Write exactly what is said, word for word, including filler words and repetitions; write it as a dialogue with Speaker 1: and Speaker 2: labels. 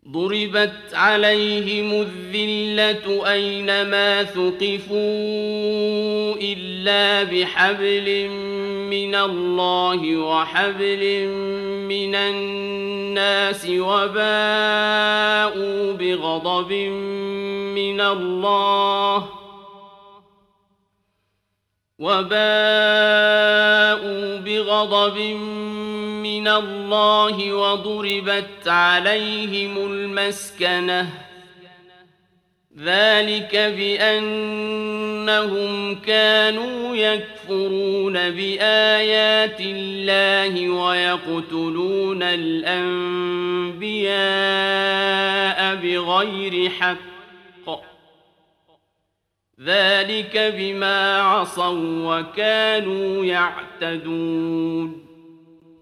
Speaker 1: ضربت عليهم الذلة أينما ثقفوا إلا بحبل من الله وحبل من الناس وباءوا بغضب من الله وباءوا بغضب من الله وضربت عليهم المسكنة ذلك بأنهم كانوا يكفرون بآيات الله ويقتلون الأنبياء بغير حق ذلك بما عصوا وكانوا يعتدون